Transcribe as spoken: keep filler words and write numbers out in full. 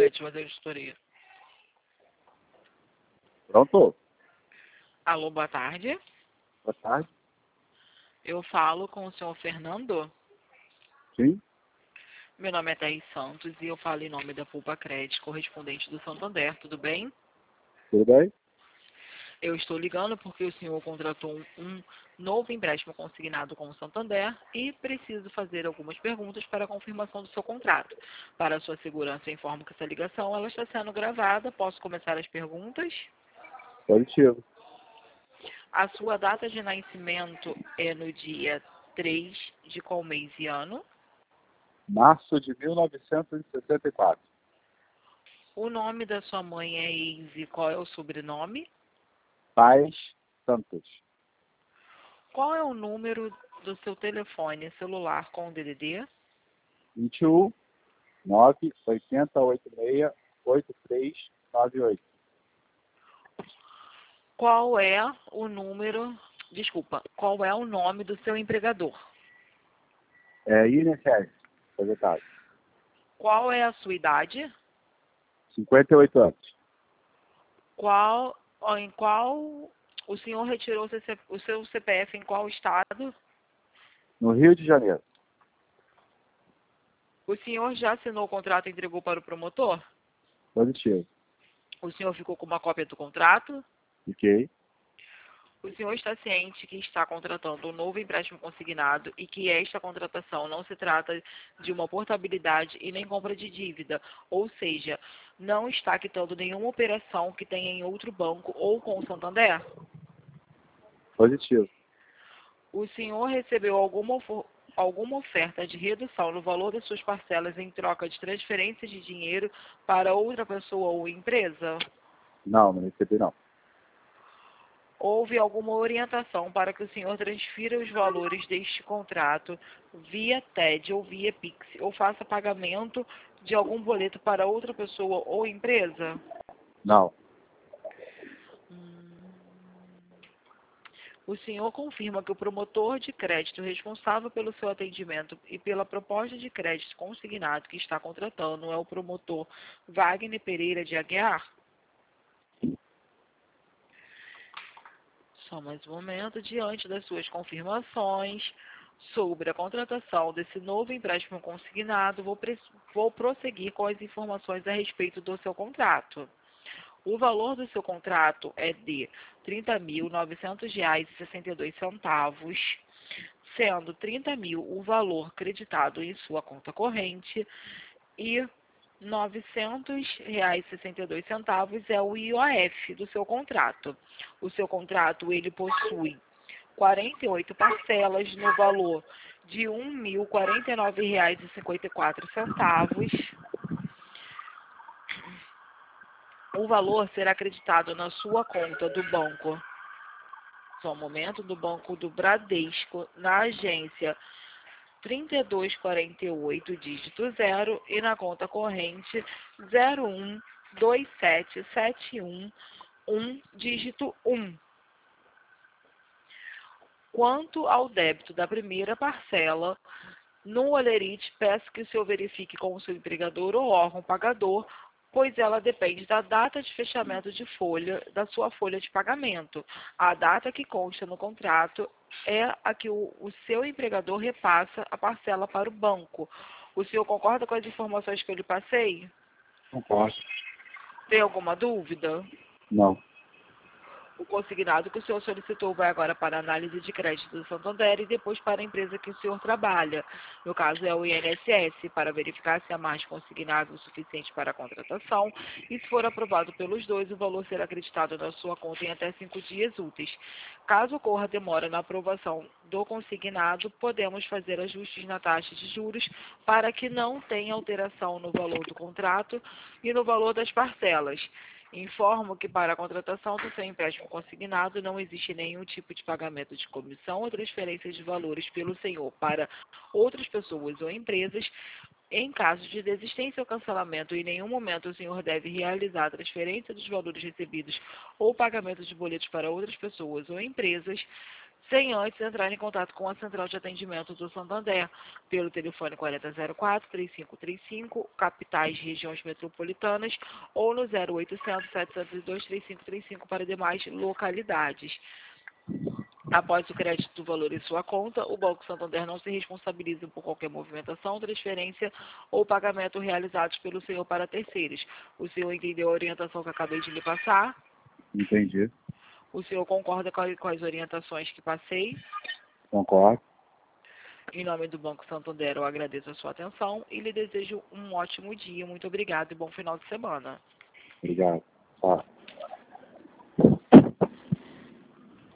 Elizabeth, fazer vistoria. Pronto? Alô, boa tarde. Boa tarde. Eu falo com o senhor Fernando. Sim? Meu nome é Thaís Santos e eu falo em nome da Pulpa Crédito, correspondente do Santander, tudo bem? Tudo bem? Eu estou ligando porque o senhor contratou um, um novo empréstimo consignado com o Santander e preciso fazer algumas perguntas para a confirmação do seu contrato. Para a sua segurança, eu informo que essa ligação ela está sendo gravada. Posso começar as perguntas? Positivo. A sua data de nascimento é no dia três de qual mês e ano? Março de mil novecentos e sessenta e quatro. O nome da sua mãe é Eise, qual é o sobrenome? Paz Santos. Qual é o número do seu telefone celular com o D D D? vinte e um, nove, oitenta, oitenta e seis, oitenta e três, noventa e oito. Qual é o número, desculpa, qual é o nome do seu empregador? É I N S S, secretário. Qual é a sua idade? cinquenta e oito anos. Qual, ó, em qual o senhor retirou o seu C- o seu C P F em qual estado? No Rio de Janeiro. O senhor já assinou o contrato e entregou para o promotor? Positivo. O senhor ficou com uma cópia do contrato? Fiquei. O senhor está ciente que está contratando um novo empréstimo consignado e que esta contratação não se trata de uma portabilidade e nem compra de dívida, ou seja, não está quitando nenhuma operação que tenha em outro banco ou com o Santander? Positivo. O senhor recebeu alguma, ofo- alguma oferta de redução no valor das suas parcelas em troca de transferência de dinheiro para outra pessoa ou empresa? Não, não recebi não. Houve alguma orientação para que o senhor transfira os valores deste contrato via T E D ou via Pix, ou faça pagamento de algum boleto para outra pessoa ou empresa? Não. Hum. O senhor confirma que o promotor de crédito responsável pelo seu atendimento e pela proposta de crédito consignado que está contratando é o promotor Wagner Pereira de Aguiar? Só mais um momento. Diante das suas confirmações sobre a contratação desse novo empréstimo consignado, vou, pre- vou prosseguir com as informações a respeito do seu contrato. O valor do seu contrato é de trinta mil novecentos reais e sessenta e dois centavos, sendo trinta mil o valor creditado em sua conta corrente e novecentos reais e sessenta e dois centavos é o I O F do seu contrato. O seu contrato ele possui quarenta e oito parcelas no valor de um mil quarenta e nove reais e cinquenta e quatro centavos. O valor será acreditado na sua conta do banco. Só um momento, do banco do Bradesco, na agência trinta e dois quarenta e oito, dígito zero, e na conta corrente zero um dois sete sete um um, dígito um. Quanto ao débito da primeira parcela, no Olerite, peço que o senhor verifique com o seu empregador ou órgão pagador, pois ela depende da data de fechamento de folha, da sua folha de pagamento. A data que consta no contrato é a que o, o seu empregador repassa a parcela para o banco. O senhor concorda com as informações que eu lhe passei? Concordo. Tem alguma dúvida? Não. O consignado que o senhor solicitou vai agora para a análise de crédito do Santander e depois para a empresa que o senhor trabalha. No caso, é o I N S S, para verificar se há margem consignado o suficiente para a contratação. E se for aprovado pelos dois, o valor será acreditado na sua conta em até cinco dias úteis. Caso ocorra demora na aprovação do consignado, podemos fazer ajustes na taxa de juros para que não tenha alteração no valor do contrato e no valor das parcelas. Informo que para a contratação do seu empréstimo consignado não existe nenhum tipo de pagamento de comissão ou transferência de valores pelo senhor para outras pessoas ou empresas. Em caso de desistência ou cancelamento, em nenhum momento o senhor deve realizar a transferência dos valores recebidos ou pagamento de boletos para outras pessoas ou empresas. sem antes entrar em contato com a Central de Atendimento do Santander, pelo telefone quarenta zero quatro, trinta e cinco trinta e cinco, capitais, regiões metropolitanas, ou no zero oitocentos, setecentos e dois, trinta e cinco trinta e cinco para demais localidades. Após o crédito do valor em sua conta, o Banco Santander não se responsabiliza por qualquer movimentação, transferência ou pagamento realizados pelo senhor para terceiros. O senhor entendeu a orientação que acabei de lhe passar? Entendi. O senhor concorda com a- com as orientações que passei? Concordo. Em nome do Banco Santander, eu agradeço a sua atenção e lhe desejo um ótimo dia. Muito obrigado e bom final de semana. Obrigado. Tá.